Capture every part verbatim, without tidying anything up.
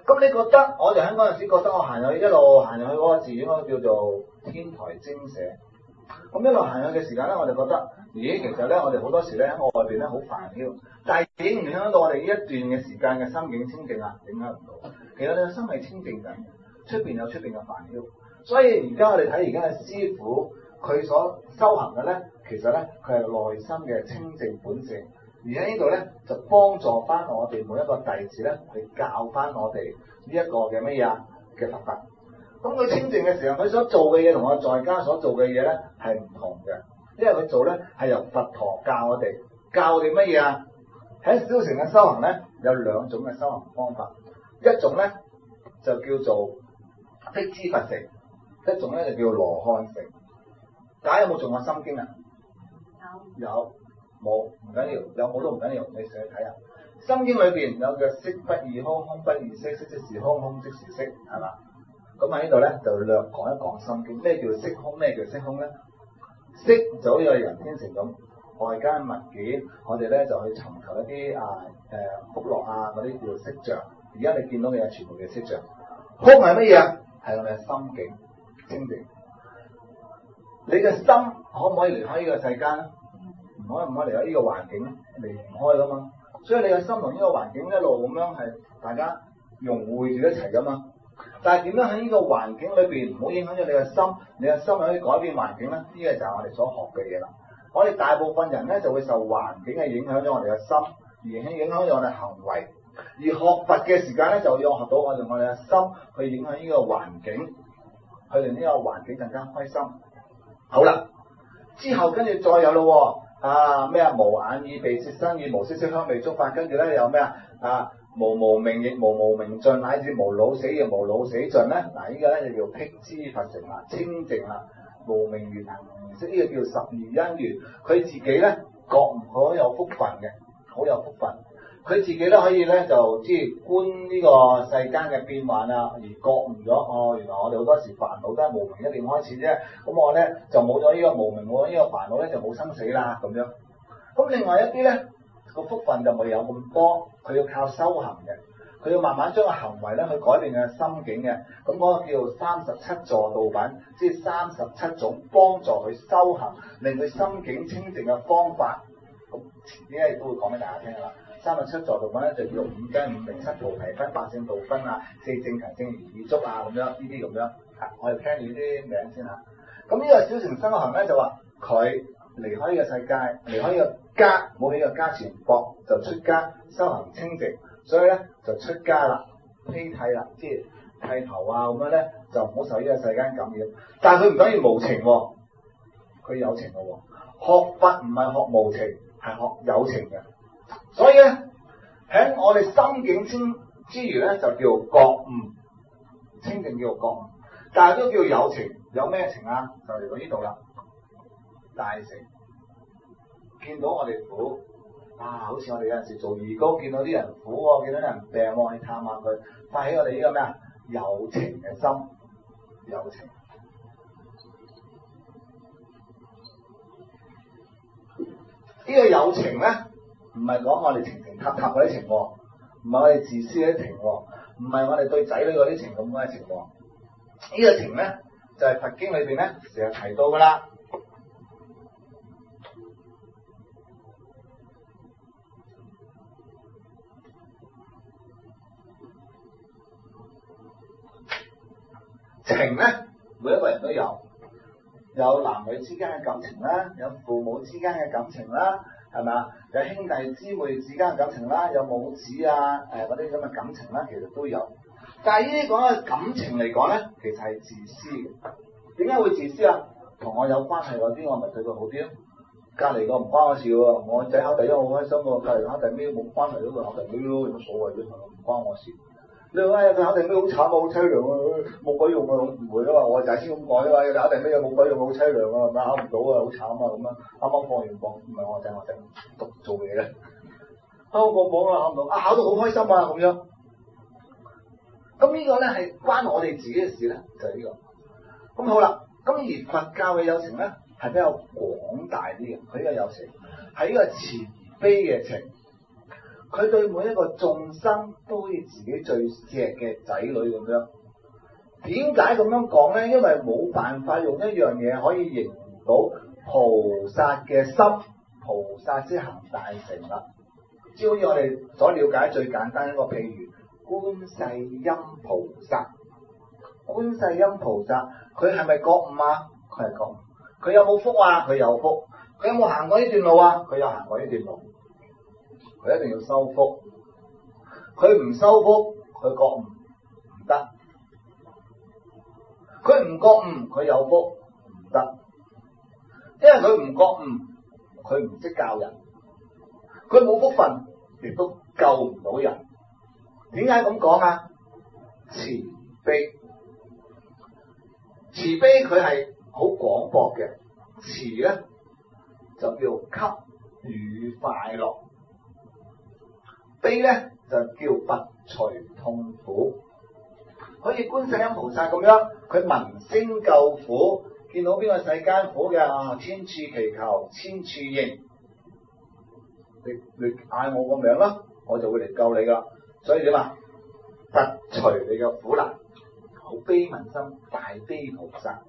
咁你覺得我哋喺嗰陣時覺得我行入去一路行入去嗰個寺院嗰個叫做天台精舍，咁一路行入去嘅時間咧，我哋覺得，咦，其實咧我哋好多時咧喺外邊咧好煩囂，但係影唔影響到我哋呢一段嘅時間嘅心境清靜啊？影響唔到。其實你個心係清靜緊，出邊有出邊嘅煩囂。所以而家我哋睇而家嘅師父，佢所修行嘅咧，其實咧佢係內心嘅清淨本性。而喺呢度咧，就幫助翻我哋每一個弟子咧，去教翻我哋呢一個嘅乜嘢啊嘅佛法。咁佢清淨嘅時候，佢所做嘅嘢同我在家所做嘅嘢咧係唔同嘅，因為佢做咧係由佛陀教我哋，教我哋乜嘢啊？喺小乘嘅修行咧，有兩種嘅修行方法，一種咧就叫做辟支佛乘，一種咧就叫羅漢乘。大家有冇做過心經啊？有。有。冇唔緊要，有冇都唔緊要，你上去睇下。心經裏邊有嘅色不異空，空不異色，色即是空，空即是色，係嘛？咁喺呢度咧就略講一講心經。咩叫色空？咩叫色空咧？色就好似人天成咁，外間物件，我哋咧就去尋求一啲啊誒福樂啊嗰啲叫色像。而家你見到嘅嘢全部叫色像。空係乜嘢啊？係我哋嘅心境清淨。你嘅心可唔可以離開呢個世間咧？唔可以唔可以離開呢個環境，離唔開噶嘛。所以你嘅心同呢個環境一路咁樣係大家融匯住一齊噶嘛。但係點樣喺呢個環境裏邊唔好影響咗你嘅心，你嘅心可以改變環境咧？呢、這個就係我哋所學嘅嘢啦。我哋大部分人咧就會受環境嘅影響咗我哋嘅心，而影響咗我哋行為。而學佛嘅時間咧，就要學到我哋我哋嘅心去影響呢個環境，去令呢個環境更加開心。好啦，之後跟住再有咯。啊咩啊無眼耳鼻舌身意無色聲香味觸法，跟住咧有咩啊啊無無明亦無無明盡，乃至無老死亦無老死盡咧。嗱、啊、呢、這個咧就叫辟支佛乘啦，清淨啦，無明緣行識，呢、這個叫十二因緣。佢自己咧覺唔好有福分嘅，好有福分。佢自己咧可以咧就即係觀呢個世間嘅變幻啊，而覺悟咗哦，原來我哋好多時煩惱都係無明一念開始啫。咁我咧就冇咗呢個無明，冇咗呢個煩惱咧就冇生死啦咁樣。咁另外一啲咧個福分就未有咁多，佢要靠修行嘅，佢要慢慢將個行為咧去改變嘅心境嘅。咁、那、嗰個叫三十七助道品，即係三十七種幫助佢修行，令佢心境清淨嘅方法。咁遲啲咧亦都會講俾大家聽啦。三十七助道品咧就叫五根五明七菩提分八聖道分啊，四正勤正如意足啊咁樣，呢啲咁樣。啊，我哋聽住呢啲名先嚇。咁呢個小乘修行咧就話佢離開呢個世界，離開呢個家，冇喺個家前博，就出家修行清淨，所以咧就出家啦，披剃啦，即係剃頭啊咁樣咧，就唔好受呢個世間感染。但係佢唔等於無情喎，佢有情嘅喎。學法唔係學無情，係學有情嘅。所以咧喺我哋心境清之餘咧，就叫覺悟，清淨叫覺悟，但係都叫有情。有咩情啊？就嚟到呢度啦，大乘。見到我哋苦，啊，好似我哋有陣時做義工，見到啲人苦喎，見到啲人病喎，去探下佢，發起我哋呢個咩啊？有情嘅心，有情。呢個有情咧，唔係講我哋情情塔塔嗰啲情，唔係我哋自私嗰啲情，唔係我哋對仔女嗰啲情咁嘅情。呢個情咧，就係佛經裏邊咧成日提到噶啦。情咧，每一個人都有，有男女之間嘅感情啦，有父母之間嘅感情啦，係咪啊？有兄弟姊妹之間嘅感情啦，有母子啊，誒嗰啲咁嘅感情啦，其實都有。但係呢啲講嘅感情嚟講咧，其實係自私嘅。點解會自私啊？同我有關係嗰啲，我咪對佢好啲咯。隔離個唔關我事喎，我仔考第一好開心喎，隔離考第尾冇關係嗰個考第尾咯，有乜所謂啫？唔關我事。你話佢考第尾好慘啊，好凄涼啊，冇鬼用啊，唔會啊嘛，我就係先咁講啊嘛，考第尾又冇鬼用，好凄涼啊，咪考唔到啊，好慘啊咁啊，啱啱放完榜，唔係我仔，我仔讀做嘢咧，啱啱放榜啊，考唔到，啊考到好開心啊咁樣，咁呢個咧係關我哋自己嘅事咧，就係呢個，咁好啦，咁而佛教嘅有情咧係比較廣大啲嘅，佢呢個有情係呢個慈悲嘅情。 佢對每一個眾生都好似自己最錫嘅仔女咁樣。點解咁樣講咧？因為冇辦法用一樣嘢可以形容到菩薩嘅心，菩薩之行大成啦。即係好似我哋所了解最簡單一個譬如觀世音菩薩。觀世音菩薩佢係咪覺悟啊？佢係覺悟。佢有冇福啊？佢有福。佢有冇行過呢段路啊？佢有行過呢段路。佢一定要修福。佢唔修福，佢覺悟唔得。佢唔覺悟，佢有福唔得。因為佢唔覺悟，佢唔識教人。佢冇福分，亦都救唔到人。點解咁講啊？慈悲，慈悲佢係好廣博嘅。慈咧就叫給予快樂，悲咧就叫拔除痛苦。好似觀世音菩薩咁樣，佢聞聲救苦，見到邊個世間苦嘅啊，千處祈求，千處應。你你嗌我個名啦，我就會嚟救你噶。所以點啊？拔除你嘅苦難，好悲憫心，大悲菩薩。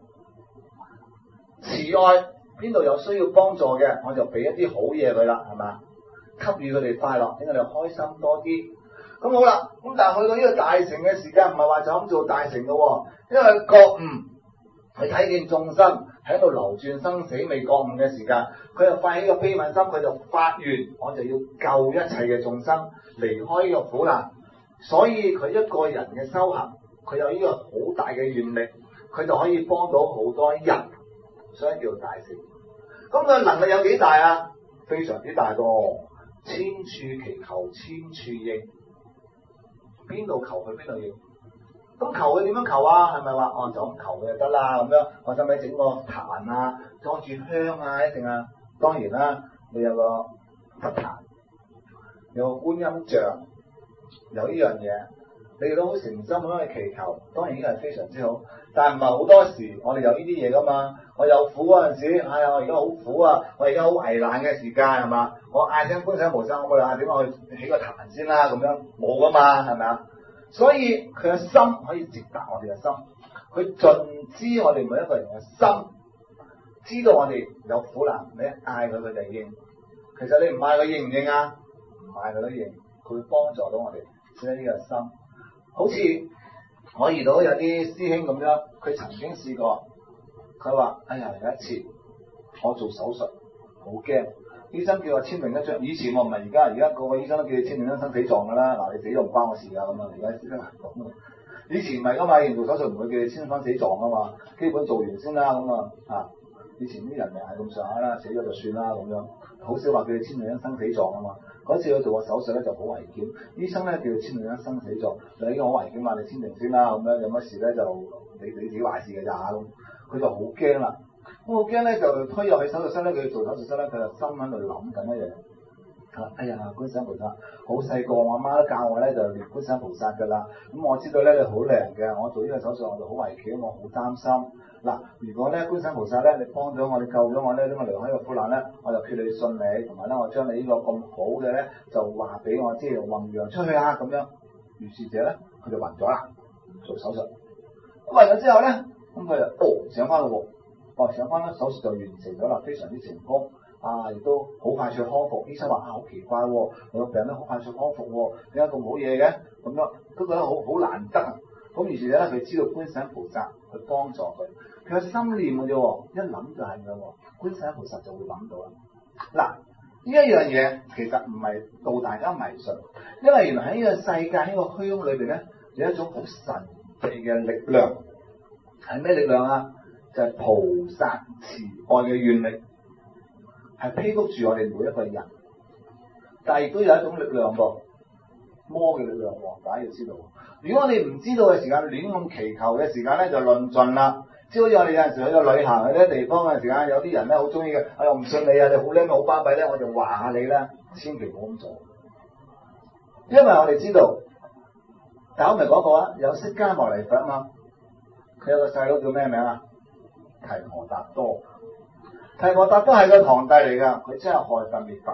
慈愛邊度有需要幫助嘅，我就俾一啲好嘢佢啦，係嘛？給予佢哋快樂，令佢哋開心多啲。咁好啦，咁但係去到呢個大成嘅時間，唔係話就咁做大成嘅，因為覺悟，佢睇見眾生喺度流轉生死未覺悟嘅時間，佢就發起個悲憫心，佢就發願，我就要救一切嘅眾生離開呢個苦難。所以佢一個人嘅修行，佢有呢個好大嘅願力，佢就可以幫到好多人，所以叫大成。咁佢能力有幾大啊？非常之大喎，千處祈求，千處應。邊度求佢邊度應？咁求佢點樣求啊？係咪話哦就咁求佢就得啦咁樣？我使唔使整個壇啊，裝住香啊，一定啊？當然啦，你有個佛壇，有個觀音像，有呢樣嘢，你哋都好誠心咁樣去祈求，當然呢個係非常之好。但係唔係好多時我哋有呢啲嘢噶嘛？我有苦嗰陣時，哎呀我而家好苦啊，我而家好危難嘅時間係嘛？我嗌聲觀世音菩薩，我嗌點我去起個壇先啦，咁樣冇噶嘛，係咪啊？所以佢嘅心可以直達我哋嘅心，佢盡知我哋每一個人嘅心，知道我哋有苦難，你嗌佢佢就應。其實你唔嗌佢應唔應啊？唔嗌佢都應，佢會幫助到我哋，所以呢個心，好似我遇到有啲師兄咁樣，佢曾經試過，佢話：哎呀有一次我做手術好驚，醫生叫我簽名一張，以前我唔係而家，而家個個醫生都叫你簽名一張生死狀噶啦，嗱你死都唔關我事噶咁啊，而家先得講。以前唔係噶嘛，以前做手術唔會叫你簽生死狀噶嘛，基本做完先啦咁啊啊！以前啲人咪係咁上下啦，死咗就算啦咁樣，好少話叫你簽名一張生死狀啊嘛。嗰次佢做個手術咧就好危險，醫生咧叫佢簽名一生死狀，你呢個好危險嘛，你簽名先啦咁樣，有乜事咧就你你自己壞事嘅咋咁，佢就好驚啦，咁好驚咧就推入去手術室咧，佢做手術室咧佢就心喺度諗緊一樣，啊哎呀觀世音菩薩，好細個我阿媽都教我咧就念觀世音菩薩噶啦，咁我知道咧你好靈嘅，我做呢個手術我就好危險，我好擔心。嗱，如果咧觀世音菩薩咧，你幫咗我，你救咗我咧，等我離開個苦難咧，我就決你信你，同埋咧我將你呢個咁好嘅咧，就話俾我知，弘揚出去啊咁樣。於是者咧，佢就暈咗啦，做手術。咁暈咗之後咧，咁佢就哦醒翻咯喎，哦醒翻咧，手術就完成咗啦，非常之成功。啊，亦都好快脆康復。醫生話啊，好奇怪喎，我個病咧好快脆康復喎，點解咁好嘢嘅？咁樣都覺得好好難得啊。咁於是者咧，佢知道觀世音菩薩去幫助佢。佢有心念嘅啫，一諗就係嘅喎，觀世音菩薩就會諗到啦。嗱，呢一樣嘢其實唔係導大家迷信，因為原來喺呢個世界呢個虛空裏邊咧，有一種好神秘嘅力量，係咩力量啊？就係、是、菩薩慈愛嘅願力，係披覆住我哋每一個人。但係亦都有一種力量噃，魔嘅力量喎，大家要知道。如果我哋唔知道嘅時間，亂咁祈求嘅時間咧，就論盡啦。即係好似我哋有陣時去個旅行去啲地方嘅時間，有啲人咧好中意嘅，哎呀唔信你啊，你好叻好巴閉咧，我就話下你啦，千祈唔好咁做。因為我哋知道，但我咪講過啊，有釋迦牟尼佛啊嘛，佢有個細佬叫咩名啊？提婆達多。提婆達多係個堂弟嚟噶，佢真係害佛滅佛。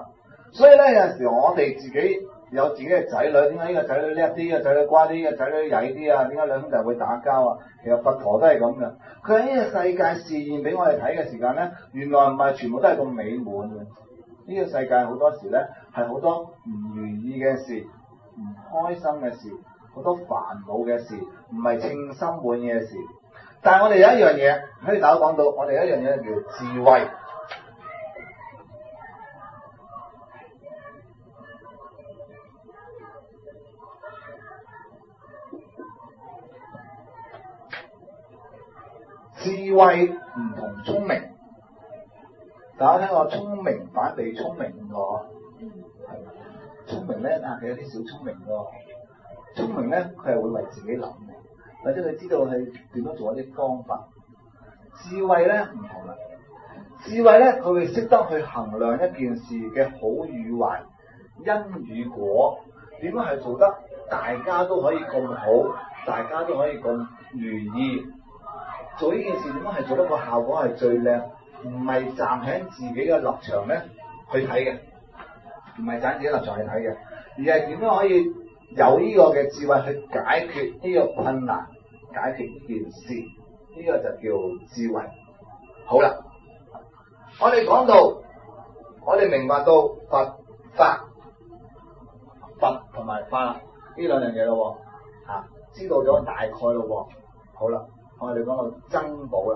所以咧有陣時我哋自己有自己嘅仔女，點解呢個仔女叻啲，呢個仔女乖啲，呢個仔女曳啲啊？點解兩兄弟會打交啊？其實佛陀都係咁嘅，佢喺呢個世界示現俾我哋睇嘅時間咧，原來唔係全部都係咁美滿嘅。呢、這個世界好多時咧係好多唔如意嘅事、唔開心嘅事、好多煩惱嘅事，唔係稱心滿意嘅事。但係我哋有一樣嘢，可以大家講到，我哋有一樣嘢叫智慧。智慧唔同聰明，大家聽過聰明反被聰明喎，係聰明咧啊，佢有啲小聰明喎。聰明咧，佢係會為自己諗嘅，或者佢知道係點樣做一啲方法。智慧咧唔同啦，智慧咧佢會識得去衡量一件事嘅好與壞、因與果，點樣係做得大家都可以咁好，大家都可以咁如意。做呢件事點樣係做得個效果係最靚？唔係站喺自己嘅立場咧去睇嘅，唔係站自己立場去睇嘅，而係點樣可以有呢個嘅智慧去解決呢個困難，解決呢件事，呢、這個就叫智慧。好啦，我哋講到，我哋明白到佛法、佛同埋法呢兩樣嘢咯，吓、啊、知道咗大概咯。好啦。我哋講到僧寶啦，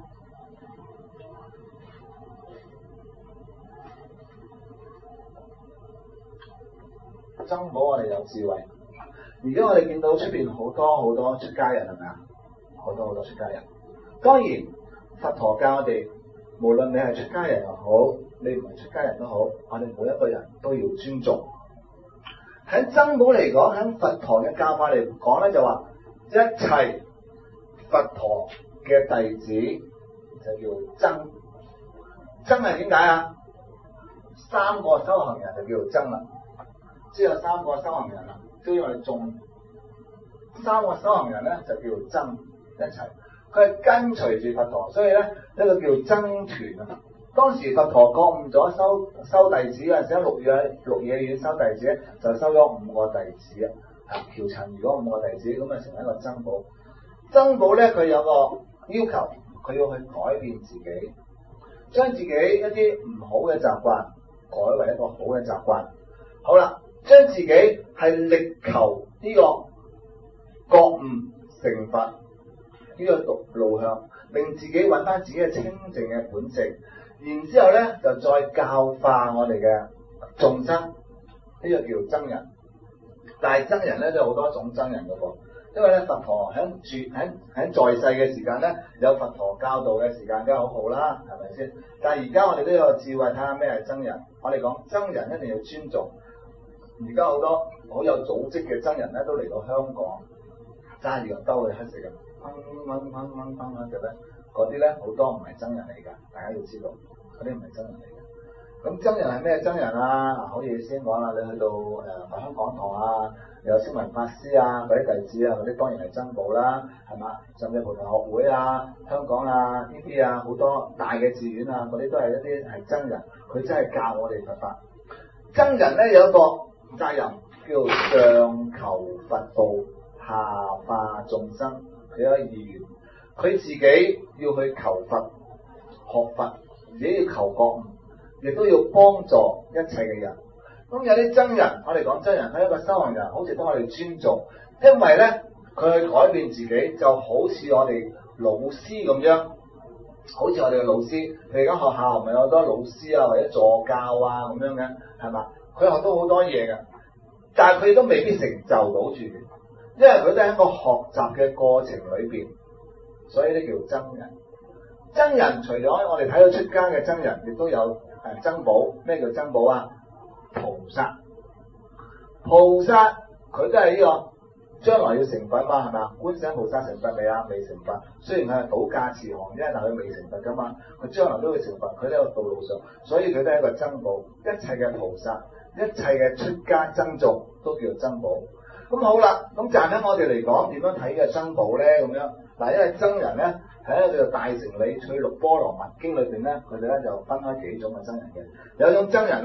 僧寶我哋有智慧。而家我哋見到出邊好多好多出家人係咪啊？好多好多出家人。當然，佛陀教我哋，無論你係出家人又好，你唔係出家人都好，我哋每一個人都要尊重。喺僧寶嚟講，喺佛陀嘅教法嚟講咧，就話一切佛陀嘅弟子就叫僧，僧係點解啊？三個修行人就叫做僧啦，即係有三個修行人啦，都要我哋種三個修行人咧就叫做僧一齊，佢係跟隨住佛陀，所以咧呢個叫僧團啊。當時佛陀覺悟咗收收弟子啊，喺鹿野鹿野苑收弟子咧，就收咗五個弟子啊，喬陳如嗰五個弟子，咁啊成為一個僧寶。僧寶咧，佢有個要求，佢要去改變自己，將自己一啲唔好嘅習慣改為一個好嘅習慣。好啦，將自己係力求呢個覺悟成佛呢個路路向，令自己揾翻自己嘅清淨嘅本性，然之後咧就再教化我哋嘅眾生，呢、這個叫僧人。但係僧人咧都有好多種僧人嘅噃。因為咧，佛陀喺住喺喺在世嘅時間咧，有佛陀教導嘅時間梗係好好啦，係咪先？但係而家我哋都有智慧，睇下咩係僧人。我哋講僧人一定要尊重。而家好多好有組織嘅僧人咧，都嚟到香港，揸住個兜去乞食嘅，掹掹掹掹掹嗰隻咧，嗰啲咧好多唔係僧人嚟㗎，大家要知道，嗰啲唔係僧人嚟嘅。咁僧人係咩僧人啊？好似先講啦，你去到誒佛香講堂啊。有星雲法師啊，嗰啲弟子啊，嗰啲當然係僧寶啦，係嘛？甚至菩提學會啊、香港啊呢啲啊，好多大嘅寺院啊，嗰啲都係一啲係僧人，佢真係教我哋佛法。僧人咧有一個責任，叫上求佛道，下化眾生。佢有一個意願，佢自己要去求佛、學佛，自己要求覺悟，亦都要幫助一切嘅人。咁有啲僧人，我哋講僧人係一個修行人，好值得我哋尊重，因為咧佢去改變自己，就好似我哋老師咁樣，好似我哋嘅老師，譬如間學校唔係有好多老師啊或者助教啊咁樣嘅，係嘛？佢學到好多嘢嘅，但係佢都未必成就到住嘅，因為佢都喺一個學習嘅過程裏邊，所以呢叫僧人。僧人除咗我哋睇到出家嘅僧人，亦都有誒僧寶。咩叫僧寶啊？菩薩，菩薩佢都係呢個將來要成佛嘛，係咪啊？觀世音菩薩成佛未啊？未成佛，雖然佢係倒駕慈航啫，但係佢未成佛噶嘛，佢將來都會成佛，佢喺個道路上，所以佢都係一個僧寶。一切嘅菩薩，一切嘅出家僧眾都叫僧寶。咁好啦，咁站喺我哋嚟講，點樣睇嘅僧寶咧？咁樣嗱，因為僧人咧喺一個叫大乘理趣六波羅蜜經裏邊咧，佢哋咧就分開幾種嘅僧人嘅。有一種僧人咧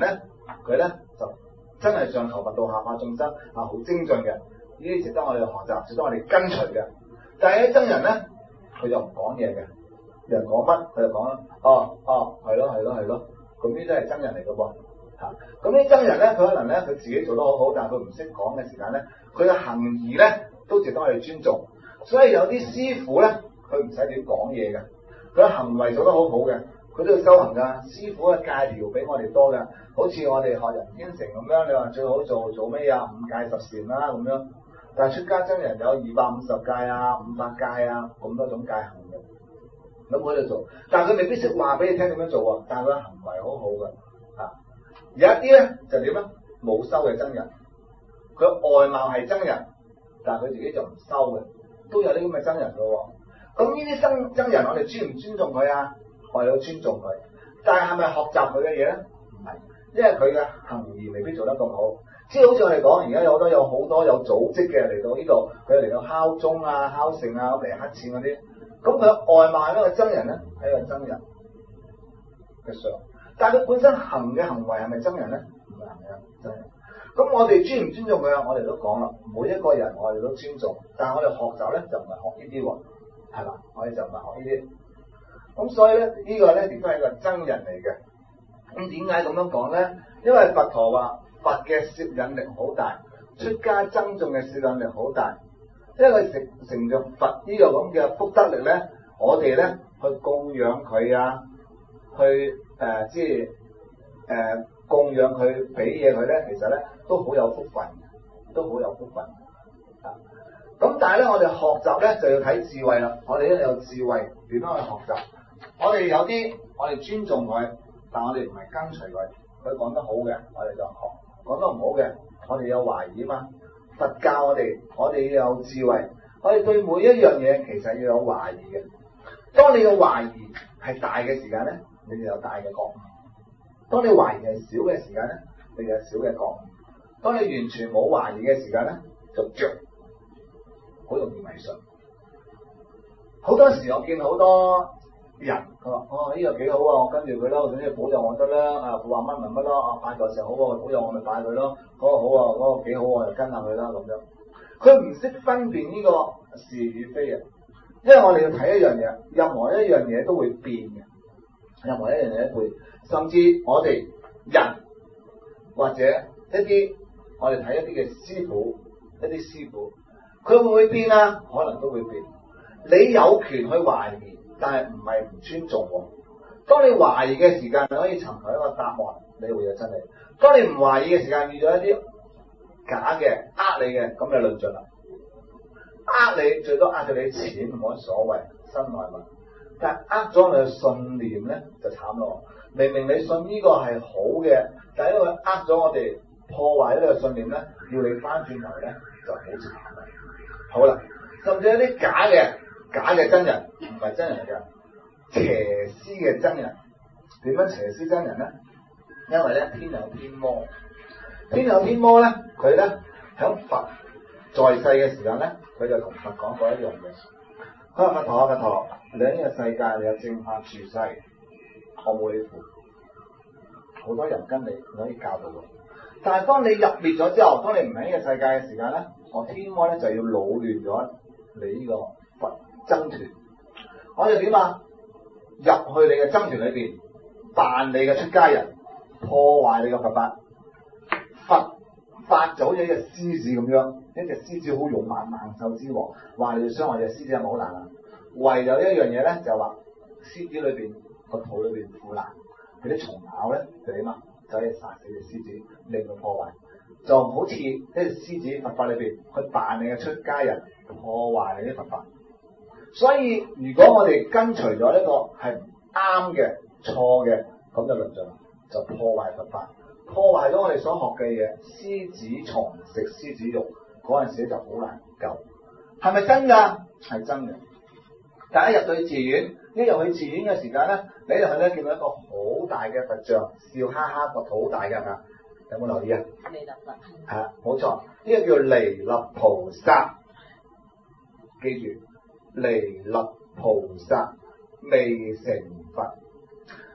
佢咧就真係上求佛道下化眾生啊，好精進嘅，呢啲值得我哋學習，值得我哋跟隨嘅。但係啲僧人咧，佢就唔講嘢嘅，人講乜佢就講啦，哦哦，係咯係咯係咯，咁呢啲都係僧人嚟嘅噃嚇。咁呢僧人咧，佢可能咧佢自己做得好好，但係佢唔識講嘅時間咧，佢嘅行儀咧都值得我哋尊重。所以有啲師傅咧，佢唔使點講嘢嘅，佢行為做得好好嘅，佢都要修行噶。師傅嘅戒條比我哋多嘅，好似我哋學人天成咁樣，你話最好做做咩啊？五戒十善啦咁樣。但係出家僧人有二百五十戒啊、五百戒啊，咁多種戒行嘅，咁佢喺度做，但係佢未必識話俾你聽點樣做喎。但係佢行為好好嘅，啊，有一啲咧就點咧？冇修嘅僧人，佢外貌係僧人，但係佢自己就唔修嘅。都有啲咁嘅僧人嘅喎，咁呢啲僧僧人我哋尊唔尊重佢啊？我哋要尊重佢，但係係咪學習佢嘅嘢咧？唔係，因為佢嘅行為未必做得咁好。即係好似我哋講，而家有好多有好多有組織嘅嚟到呢度，佢嚟到敲鐘啊、敲聖啊咁嚟乞錢嗰啲，咁佢外貌係一個僧人咧，係一個僧人嘅相，但係佢本身行嘅行為係咪僧人咧？唔係嘅僧人。咁我哋尊唔尊重佢啊？我哋都講啦，每一個人我哋都尊重，但係我哋學習咧就唔係學呢啲喎，係嘛？我哋就唔係學呢啲。咁所以咧，呢個咧亦都係一個僧人嚟嘅。咁點解咁樣講咧？因為佛陀話佛嘅攝引力好大，出家僧眾嘅攝引力好大，因為佢成成就佛呢個咁嘅福德力咧，我哋咧去供養佢啊，去誒、呃、即係誒。呃供養佢，俾嘢佢咧，其實咧都好有福分，都好有福分啊！咁但係咧，我哋學習咧就要睇智慧啦。我哋咧有智慧，點樣去學習？我哋有啲我哋尊重佢，但我哋唔係跟隨佢。佢講得好嘅，我哋就學；講得唔好嘅，我哋有懷疑嘛。佛教我哋，我哋要有智慧。我哋對每一樣嘢其實要有懷疑嘅。當你嘅懷疑係大嘅時間咧，你就有大嘅覺悟。當你懷疑係少嘅時間咧，你就有少嘅覺悟；當你完全冇懷疑嘅時間咧，就着，好容易迷信。好多時我見好多人，佢話：哦，呢個幾好啊，我跟住佢咯，總之保佑我得啦。啊，佢話乜咪乜咯，啊拜個時候好啊，保佑我咪拜佢咯。嗰個好啊，嗰個幾好啊，就跟下佢啦咁樣。佢唔識分辨呢個是與非啊，因為我哋要睇一樣嘢，任何一樣嘢都會變嘅，任何一樣嘢都會。甚至我哋人或者一啲我哋睇一啲嘅師傅，一啲師傅，佢會唔會變啊？可能都會變。你有權去懷疑，但係唔係唔尊重喎。當你懷疑嘅時間，你可以尋求一個答案，你會有真理。當你唔懷疑嘅時間，遇到一啲假嘅呃你嘅，咁你論盡啦。呃你最多呃咗你錢冇乜所謂，身外物。但係呃咗你嘅信念咧，就慘咯。明明你信呢個係好嘅，但係因為呃咗我哋，破壞咗呢個信念咧，要你翻轉頭咧就好慘啦。好啦，甚至有啲假嘅假嘅真人，唔係真人嚟嘅，邪師嘅真人。點樣邪師真人咧？因為咧天有天魔，天有天魔咧，佢咧響佛在世嘅時間咧，佢就同佛講過一樣嘢。佢話：佛陀啊，佛陀，你喺呢個世界你有正法住世。我冇你符，好多人跟你，你可以教導佢。但係當你入滅咗之後，當你唔喺呢個世界嘅時間咧，我天魔咧就要擾亂咗你呢個佛僧團。我哋點啊？入去你嘅僧團裏邊，扮你嘅出家人，破壞你嘅佛法。佛法就好似一隻獅子咁樣，一隻獅子好勇猛，猛獸之王，話你要傷害隻獅子係咪好難啊？唯有一樣嘢咧，就係話獅子裏邊。個肚裏邊腐爛，佢啲蟲咬咧就點啊？就可以殺死隻獅子，令佢破壞。就好似一隻獅子佛法裏邊，去扮你嘅出家人，破壞你啲佛法。所以如果我哋跟隨咗一個係唔啱嘅、錯嘅，咁就論盡，就破壞佛法，破壞咗我哋所學嘅嘢。獅子蟲食獅子肉嗰陣時就好難救。係咪真㗎？係真嘅。大家入到去寺院，一入去寺院嘅時間咧，你入去咧見到一個好大嘅佛像，笑哈哈個肚好大嘅係咪？有冇留意啊？彌勒佛係啊，冇錯，呢個叫彌勒菩薩。記住，彌勒菩薩未成佛。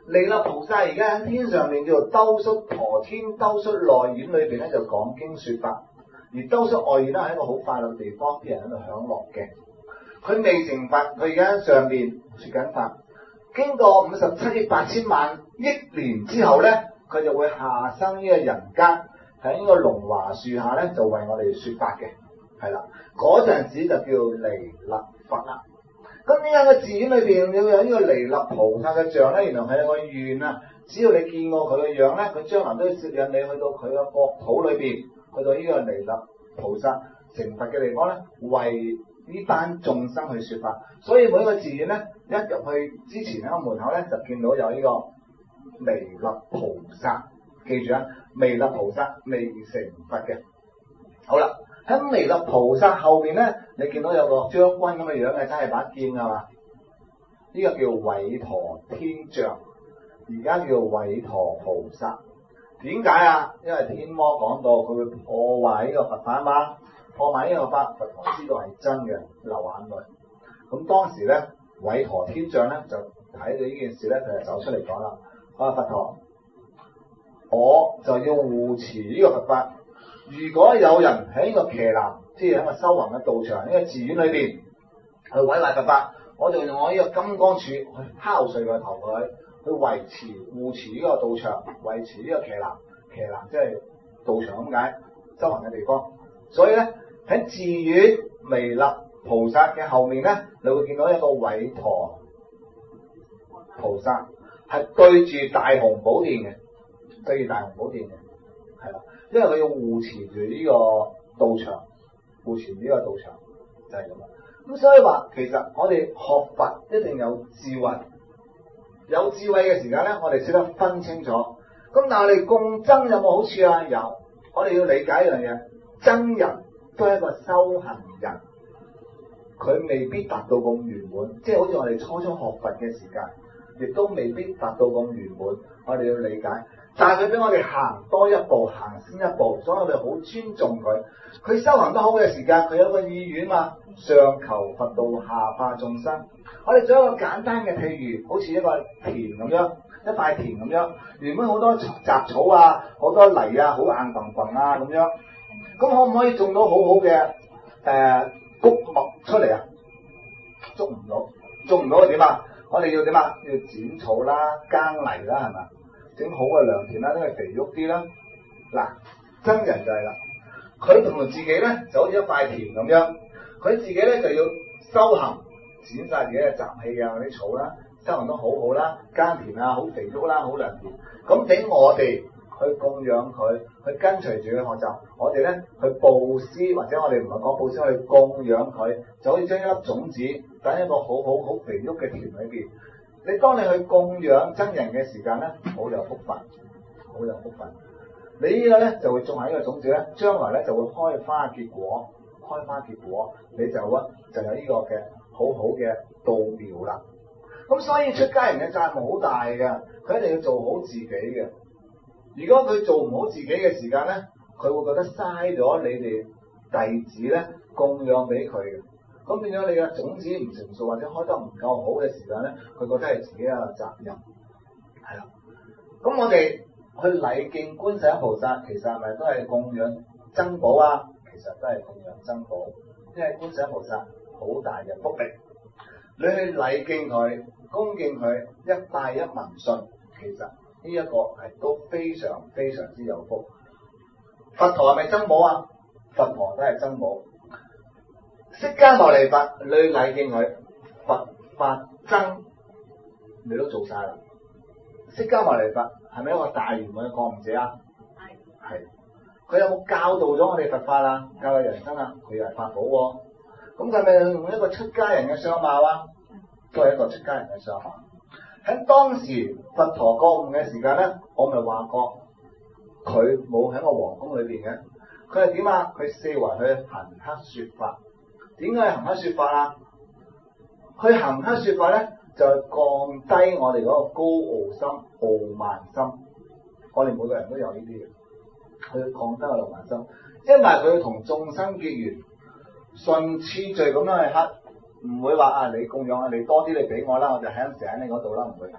彌勒菩薩而家喺天上面叫做兜率陀天，兜率內院裏邊咧就講經說法，而兜率外院咧係一個好快樂嘅地方，啲人喺度享樂嘅。佢未成佛，佢而家喺上邊說緊法，經過五十七億八千萬億年之後咧，佢就會下生呢個人間，喺呢個龍華樹下咧就為我哋說法嘅，係啦，嗰陣時就叫彌勒佛啦。咁點解個寺院裏邊要有呢個彌勒菩薩嘅像咧？原來係有個願啊！只要你見過佢嘅樣咧，佢將來都會攝引你去到佢嘅國土裏邊，去到呢個彌勒菩薩成佛嘅地方咧，為呢班眾生去說法。所以每一個寺院咧，一入去之前喺個門口咧，就見到有呢個彌勒菩薩。記住啊，彌勒菩薩未成佛嘅。好啦。喺彌勒菩薩後面咧，你見到有個將軍咁嘅樣嘅，真係把劍係嘛？呢、這個叫韋陀天像，而家叫韋陀菩薩。點解啊？因為天魔講到佢會破壞呢個佛法啊嘛，破壞呢個法，佛陀知道係真嘅，流眼淚。咁當時咧，韋陀天像咧就睇到呢件事咧，佢就走出嚟講啦：我話佛陀，我就要護持呢個佛法。如果有人喺呢個伽藍，即係喺個修行嘅道場，呢、這個寺院裏邊去毀壞佛法，我就用我呢個金剛杵去敲碎個頭佢，去維持護持呢個道場，維持呢個伽藍。伽藍即係道場咁解，修行嘅地方。所以咧喺寺院彌勒菩薩嘅後面咧，你會見到一個韋陀菩薩，係對住大雄寶殿嘅，對住大雄寶殿嘅，係啦。因為佢要護持住呢個道場，護持呢個道場就係咁啦。咁所以話，其實我哋學佛一定有智慧，有智慧嘅時間咧，我哋識得分清楚。咁但係我哋共僧有冇好處啊？有，我哋要理解一樣嘢，僧人都係一個修行人，佢未必達到咁圓滿，即係好似我哋初初學佛嘅時間，亦都未必達到咁圓滿。我哋要理解。但係佢俾我哋行多一步，行先一步，所以我哋好尊重佢。佢修行得好嘅時間，佢有個意願嘛，上求佛道，下化眾生。我哋做一個簡單嘅譬喻，好似一個田咁樣，一塊田咁樣，原本好多雜草啊，好多泥啊，好硬嘭嘭啊咁樣。咁可唔可以種到好好嘅誒穀物出嚟啊？種唔到，種唔到點啊？我哋要點啊？要剪草啦，耕泥啦，係嘛？整好嘅良田啦，都係肥沃啲啦。嗱，僧人就係啦，佢同自己咧就好似一塊田咁樣，佢自己咧就要修行，剪晒自己嘅雜氣啊、嗰啲草啦，修行得好好啦，耕田啊，好肥沃啦，好良田。咁俾我哋去供養佢，去跟隨住佢學習，我哋咧去布施，或者我哋唔係講布施，去供養佢，就可以將一粒種子等一個好好好肥沃嘅田裏邊。你當你去供養僧人嘅時間咧，好有福分，好有福分。你呢個咧就會種下呢個種子咧，將來咧就會開花結果，開花結果，你就啊就有呢個嘅好好嘅道苗啦。咁所以出家人嘅責任好大嘅，佢一定要做好自己嘅。如果佢做唔好自己嘅時間咧，佢會覺得嘥咗你哋弟子咧供養俾佢嘅。咁變咗你嘅種子唔成熟或者開得唔夠好嘅時間咧，佢覺得係自己嘅責任，係啦。咁我哋去禮敬觀世音菩薩，其實係咪都係供養僧寶啊？其實都係供養僧寶，因為觀世音菩薩好大嘅福力。你去禮敬佢、恭敬佢、一拜一聞信，其實呢一個係都非常非常之有福。佛陀係咪僧寶啊？佛陀都係僧寶。釋迦牟尼佛，你禮敬佢，佛法僧你都做晒啦。釋迦牟尼佛係咪一個大圓滿嘅覺悟者啊？係係。佢有冇教導咗我哋佛法啊？教嘅人生啊？佢又係法寶喎。咁佢係咪用一個出家人嘅相貌啊？都係一個出家人嘅相貌。喺當時佛陀覺悟嘅時間咧，我咪話過佢冇喺個皇宮裏邊嘅，佢係點啊？佢四圍去行乞說法。點解行乞說法啊？去行乞說法咧，就係降低我哋嗰個高傲心、傲慢心。我哋每個人都有呢啲嘅，去降低個傲慢心，因為佢要同眾生結緣，順次序咁樣去乞，唔會話啊你供養啊，你多啲你俾我啦，我就喺成喺你嗰度啦，唔會。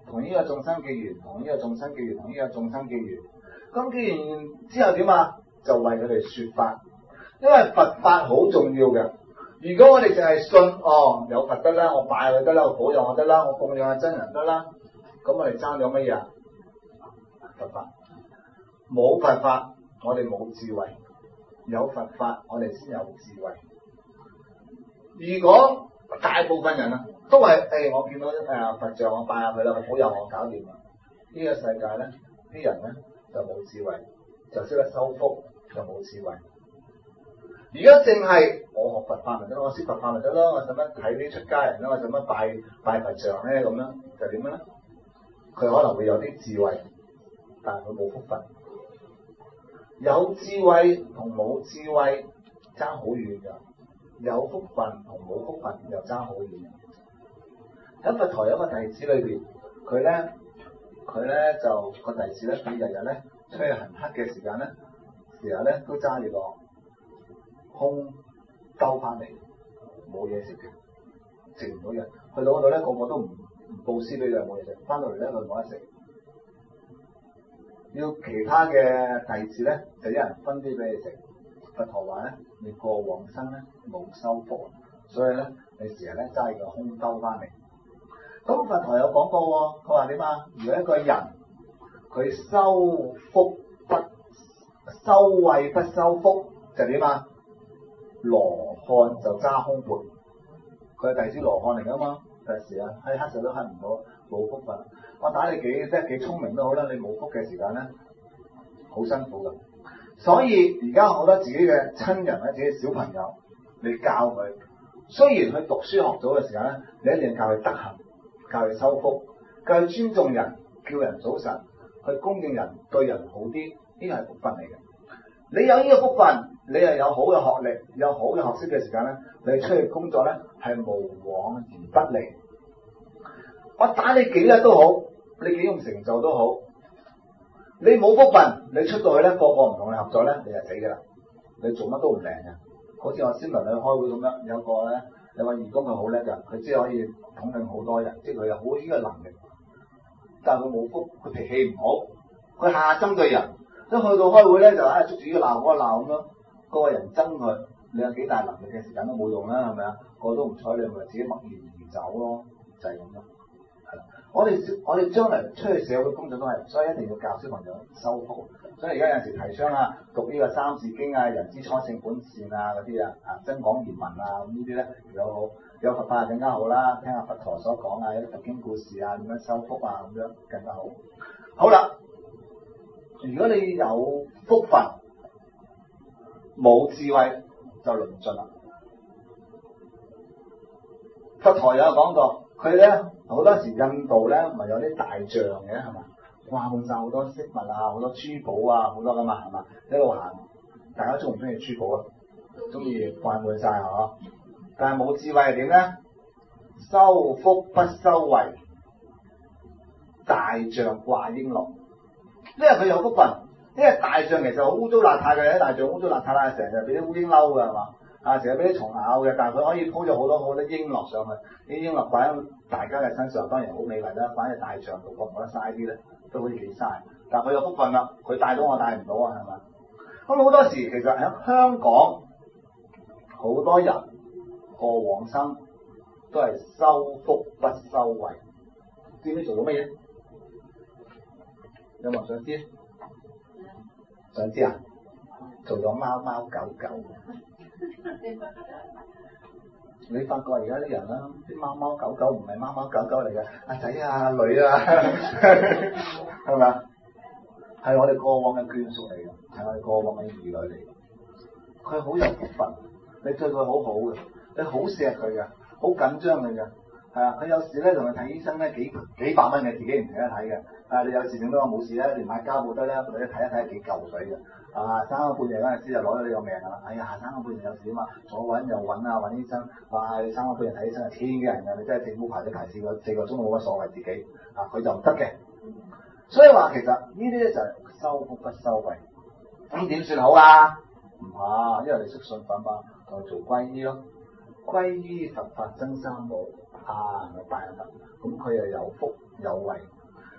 同呢個眾生結緣，同呢個眾生結緣，同呢個眾生結緣。咁結緣之後點啊？就為佢哋說法，因為佛法好重要嘅。如果我哋淨係信哦，有佛得啦，我拜佢得啦，我保佑我得啦，我供養下真人得啦，咁我哋爭咗乜嘢啊？佛法。冇佛法，我哋冇智慧；有佛法，我哋先有智慧。如果大部分人啊都係誒、哎，我見到誒、呃、佛像，我拜下佢啦，佢保佑我搞掂啦。呢、這個世界咧，啲人咧就冇智慧，就識得修福，就冇智慧。如果淨係我學佛法咪得，我識佛法咪得咯，我使乜睇啲出家人咧？我使乜拜拜佛像咧？咁樣就點樣咧？佢可能會有啲智慧，但係佢冇福分。有智慧同冇智慧爭好遠㗎，有福分同冇福分又爭好遠。喺佛台有個弟子裏邊，佢咧佢咧就個弟子咧，佢日日咧出去行乞嘅時間咧，時日咧都揸住個空兜翻嚟，冇嘢食嘅，食唔到嘢。去到嗰度咧，個個都唔唔布施俾佢，冇嘢食。翻到嚟咧，佢冇得食。要其他嘅弟子咧，就一人分啲俾你食。佛陀話咧，你過往生咧冇修福，所以咧你成日咧揸個空兜翻嚟。咁佛陀有講過喎，佢話點啊？如果一個人佢修福不修慧不修福，就點啊？羅漢就揸空缽，佢係弟子羅漢嚟噶嘛？第時啊，喺黑實都黑唔到，冇福分。我打你幾即係幾聰明都好啦，你冇福嘅時間咧，好辛苦噶。所以而家好多自己嘅親人或者自己小朋友，你教佢，雖然佢讀書學咗嘅時間咧，你一定要教佢德行，教佢修福，教佢尊重人，叫人早晨，去供應人，對人好啲，呢個係福分嚟嘅。你有呢個福分，你又有好嘅學歷，有好嘅學識嘅時間咧，你出去工作咧係無往而不利。我打你幾日都好，你幾種成就都好，你冇福分，你出到去咧，個個唔同你合作咧，你就死噶啦，你做乜都唔靈嘅。好似我先輪去開會咁樣，有個咧有個義工佢好叻㗎，佢即係可以統領好多人，即係佢有好呢個能力，但係佢冇福，佢脾氣唔好，佢下下針對人，一去到開會咧就唉捉住呢個鬧嗰個鬧咁樣，個個人憎佢，你有幾大能力嘅時間都冇用啦，係咪啊？個個都唔睬你，咪自己默然而走咯，就係咁咯。我哋我哋將來出去社會工作都係，所以一定要教小朋友修福。所以而家有陣時提倡啊，讀呢個三字經啊、人之初性本善啊嗰啲啊，啊增廣賢文啊咁呢啲咧，有有佛法更加好啦。聽下佛陀所講啊，有啲佛經故事啊，點樣修福啊咁樣更加好。好啦，如果你有福分，冇智慧就論盡啦。佛陀有講過，佢咧好多時印度咧咪有啲大象嘅係嘛，掛滿晒好多飾物啊，好多珠寶啊，好多噶嘛係嘛，一路行，大家中唔中意珠寶啊？中意掛滿晒嗬，但係冇智慧係點咧？修福不修慧，大象掛瓔珞，因為佢有福分，因為大象其實好污糟邋遢嘅，啲大象污糟邋遢啦，成日俾啲烏蠅嬲嘅係嘛。啊！成日俾啲蟲咬嘅，但係佢可以鋪咗好多好多瓔珞上去，啲瓔珞擺喺大家嘅身上，當然好美麗啦。擺喺大象度，覺唔覺得嘥啲咧？都好似幾嘥。但係佢有福分啦，佢帶到我帶唔到啊，係嘛？咁好多時其實喺香港，好多人過往生都係修福不修慧，知唔知做到乜嘢？有冇人想知？想知啊？做咗貓貓狗狗。你發覺而家啲人啦，啲貓貓狗狗唔係貓貓狗狗嚟嘅，阿仔啊、阿女啊，係咪啊？係我哋過往嘅眷屬嚟嘅，係我哋過往嘅兒女嚟嘅。佢好有福分，你對佢好好嘅，你好錫佢嘅，好緊張佢嘅，係啊。佢有時咧同佢睇醫生咧，幾幾百蚊嘅，自己唔捨得睇嘅。啊，你有時整到我冇事咧，連買膠布得咧，你一睇一睇幾嚿水嘅。啊，三個半夜嗰陣時就攞咗你個命㗎啦！哎呀，三個半夜有事啊嘛，左揾右揾啊，揾醫生，哇！你三個半夜睇醫生係天嘅人㗎，你真係政府排咗排四個四個鐘冇乜所謂自己，啊佢就唔得嘅。所以話其實呢啲咧就係修福不修慧，咁點算好啊？唔怕，因為你識信佛嘛，就做皈依咯。皈依佛法僧三寶啊，拜佛，咁佢又有福有慧，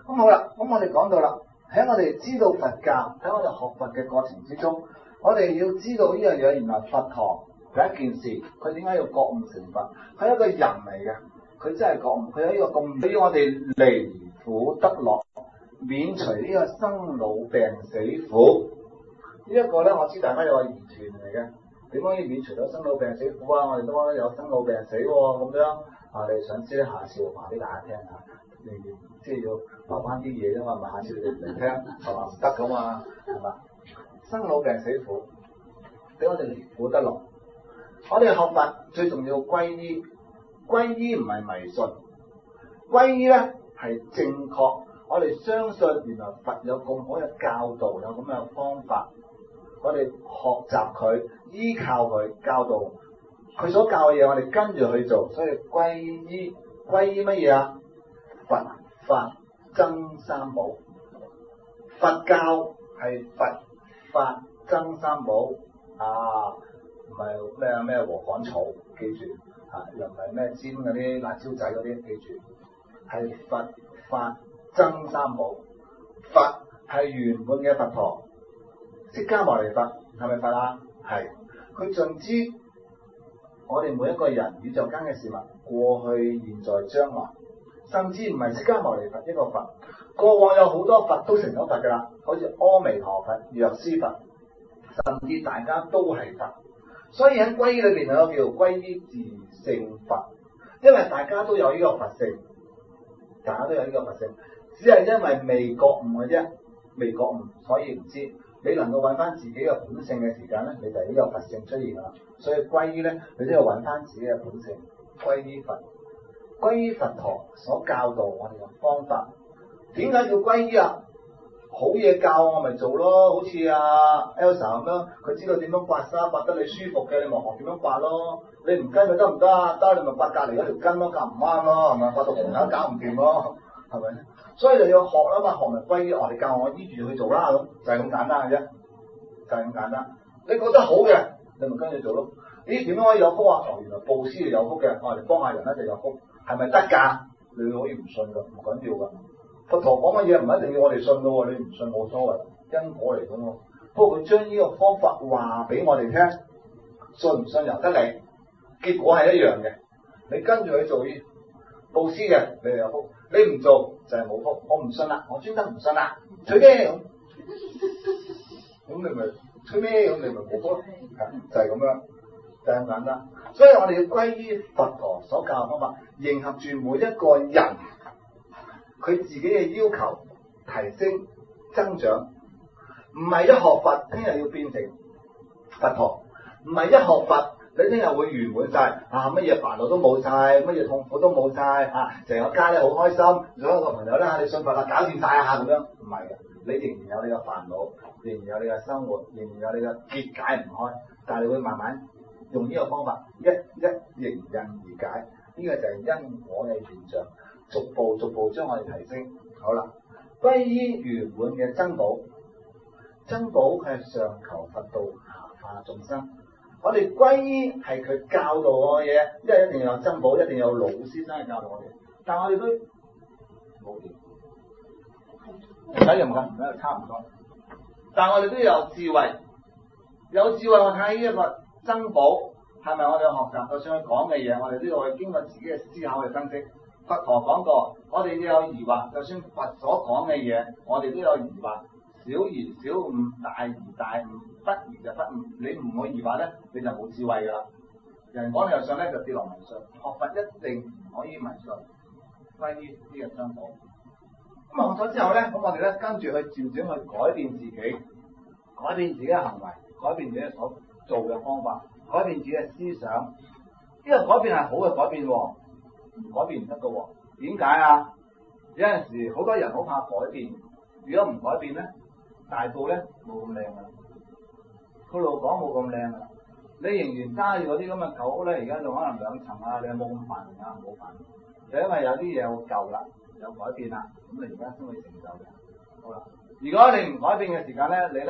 咁好啦，咁我哋講到啦，喺我哋知道佛教，喺我哋學佛嘅過程之中，我哋要知道呢樣嘢，原來佛陀第一件事，佢點解要覺悟成佛？佢係一個人嚟嘅，佢真係覺悟，佢有呢個咁俾我哋離苦得樂，免除呢個生老病死苦。呢、這、一個咧，我知大家有個疑團嚟嘅，點可以免除到生老病死苦啊？我哋都有生老病死喎，咁樣啊，你想知咧，下次我話俾大家聽下，你即係要留翻啲嘢啫嘛，咪下次你哋嚟聽係嘛？唔得噶嘛，係嘛？生老病死苦，俾我哋離苦得樂。我哋學佛最重要歸依，歸依唔係迷信，歸依咧係正確。我哋相信原來佛有咁好嘅教導，有咁嘅方法，我哋學習佢，依靠佢教導，佢所教嘅嘢我哋跟住去做，所以歸依，歸依乜嘢啊？佛法僧三寶，佛教係佛法僧三寶啊，唔係咩咩禾稈草，記住啊，又唔係咩煎嗰啲辣椒仔嗰啲，記住係佛法僧三寶。佛係原本嘅佛陀，釋迦牟尼佛係咪佛啊？係，佢盡知我哋每一個人宇宙間嘅事物，過去、現在、將來，甚至唔係釋迦牟尼佛一個佛，過往有好多佛都成咗佛噶啦，好似阿彌陀佛、藥師佛，甚至大家都係佛。所以喺歸依裏邊有個叫歸依自性佛，因為大家都有呢個佛性，大家都有呢個佛性，只係因為未覺悟嘅啫，未覺悟，所以唔知。你能夠揾翻自己嘅本性嘅時間咧，你就係呢個佛性出現啦。所以歸依咧，你都要揾翻自己嘅本性，歸依佛，歸依佛陀所教導我哋嘅方法。點解叫歸依啊？好嘢教我咪做咯，好似阿 Elsa 咁樣，佢知道點樣刮痧刮得你舒服嘅，你咪學點樣刮咯。你唔跟佢得唔得啊？得，你咪刮隔離嗰條筋咯，夾唔啱咯，係咪？刮到紅眼搞唔掂咯，係咪？所以就要學啦嘛，學咪歸依，我哋教我依住去做啦，咁就係咁簡單嘅啫，就係咁簡單。你覺得好嘅，你咪跟住做咯。咦，點樣可以有福啊？哦，原來布施係有福嘅，我哋幫下人咧就有福，係咪得㗎？你可以唔信㗎，唔緊要㗎。佛陀講嘅嘢唔一定要我哋信㗎喎，你唔信冇所謂，因果嚟㗎嘛。不過佢將呢個方法話俾我哋聽，信唔信由得你，結果係一樣嘅。你跟住去做呢布施嘅，你就有福；你唔做就係冇福。我唔信啦，我專登唔信啦，吹咩咁？咁你咪吹咩咁？你咪冇福咯，就係咁樣，就係咁簡單。所以我哋要歸依佛陀所教嘅方法，迎合住每一個人佢自己嘅要求，提升增長。唔係一學佛，聽日要變成佛陀；唔係一學佛，你聽日會圓滿晒啊！乜嘢煩惱都冇晒，乜嘢痛苦都冇晒啊！成個家咧好開心，所有個朋友咧，你信佛啦，搞掂晒啊！咁樣唔係嘅，你仍然有你嘅煩惱，仍然有你嘅生活，仍然有你嘅結解唔開，但係你會慢慢用呢個方法一一迎刃而解。呢、這個就係因果嘅現象，逐步逐步將我哋提升。好啦，歸依圓滿嘅僧寶，僧寶係上求佛道，下化眾生。我哋歸依係佢教導我嘅嘢，因為一定要有僧寶，一定要有老師先係教導我哋。但係我哋都冇掂，睇又唔夠，唔夠差唔多。但係我哋都有智慧，有智慧我睇呢一個僧寶係咪我哋學習？就算佢講嘅嘢，我哋都要去經過自己嘅思考去分析。佛陀講過，我哋要有疑惑，就算佛所講嘅嘢，我哋都有疑惑。小疑小悟，大疑大悟，不疑就不悟。你唔會疑惑咧，你就冇智慧噶啦。人講你又信咧，就跌落迷信。學佛一定唔可以迷信，歸依呢個僧寶。咁學咗之後咧，咁我哋咧跟住去漸漸去改變自己，改變自己嘅行為，改變自己所做嘅方法，改變自己嘅思想。呢、這個改變係好嘅改變，唔改變唔得噶。點解啊？有陣時好多人好怕改變，如果唔改變咧，大埔咧冇咁靚啊，個路講冇咁靚啊，你仍然揸住嗰啲咁嘅舊屋咧，而家仲可能兩層啊，你有冇咁煩啊？冇煩，就因為有啲嘢好舊啦，有改變啦，咁你而家先會成就嘅。好啦，如果你唔改變嘅時間咧，你咧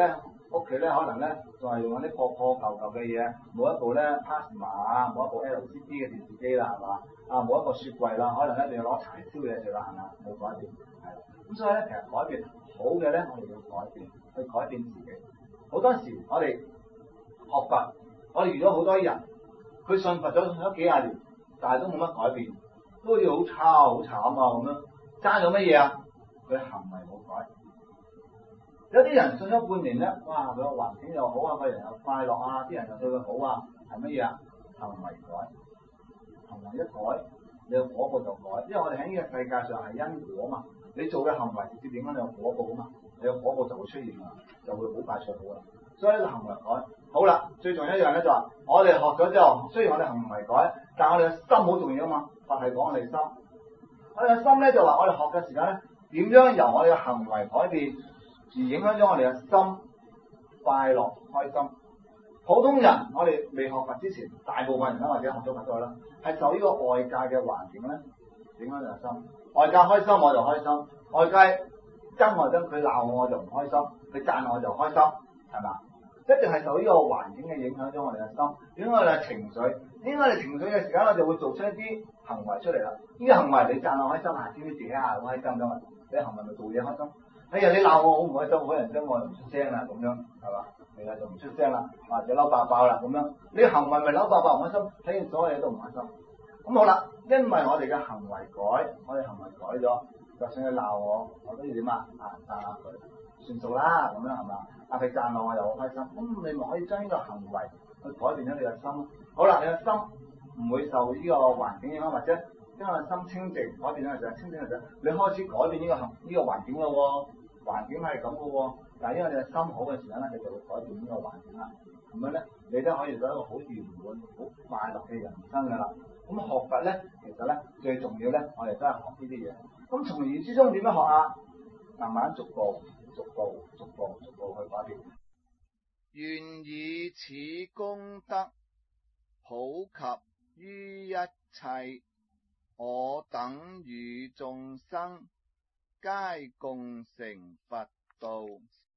屋企咧可能咧仲係用緊啲破破舊舊嘅嘢，冇一部咧 Plasma 啊，冇一部 L C D 嘅電視機啦，係嘛？啊，冇一個雪櫃啦，可能咧仲要攞柴燒嘢食啦，係嘛？冇改變，係。咁所以咧，其實改變好嘅咧，我哋要改變，去改變自己。好多時我哋學佛，我哋遇到好多人，佢信佛咗信咗幾廿年，但係都冇乜改變，都好似好差好慘啊咁樣。爭咗乜嘢啊？佢行為冇改。有啲人信咗半年咧，哇！佢個環境又好啊，個人又快樂啊，啲人又對佢好啊，係乜嘢啊？行為改，行為一改，你個果報就改。因為我哋喺呢個世界上係因果嘛，你做嘅行為直接影響你個果報啊嘛，你個果報就會出現啦，就會好快脆好啦。所以呢個行為改好啦，最重要一樣咧就話，我哋學咗之後，雖然我哋行為改，但係我哋嘅心好重要啊嘛。佛係講我哋心，我哋嘅心咧就話我哋學嘅時間咧，點樣由我哋嘅行為改變？而影響咗我哋嘅心快樂開心。普通人我哋未學佛之前，大部分人啦或者學咗佛都係啦，係受呢個外界嘅環境咧影響咗心。外界開心我就開心，外界憎我憎，佢鬧我我就唔開心，佢讚我就開心，係嘛？一定係受呢個環境嘅影響咗我哋嘅心，影響我哋嘅情緒。影響我哋情緒嘅時間，我就會做出一啲行為出嚟啦。呢啲行為你讚我開心啊，知唔知自己啊好開心咁啊？你行為咪做嘢開心？哎呀！你鬧我好唔開心，好人憎我就唔出聲啦，咁樣係嘛？係啦，就唔出聲啦，或者嬲爆爆啦咁樣。你行為咪嬲爆爆唔開心，睇見所有嘢都唔開心。咁好啦，因為我哋嘅行為改，我哋行為改咗，就算佢鬧我，我都要點啊？啊讚下佢，算數啦，咁樣係嘛？啊佢讚我，我又好開心。咁你咪可以將呢個行為去改變咗你嘅心。好啦，你嘅心唔會受呢個環境影響，或者因為心清淨，改變咗就係清淨嘅時候，你開始改變呢個行呢個環境咯喎。環境係咁嘅喎，但係因為你嘅心好嘅時候咧，你就會改變呢個環境啦。咁樣咧，你都可以做一個好圓滿、好快樂嘅人生噶啦。咁學佛咧，其實咧最重要咧，我哋都係學呢啲嘢。咁從而之中點樣學啊？慢慢逐步、逐步、逐步、逐步去改變。 願以此功德普及於一切，我等與眾生皆共成佛道。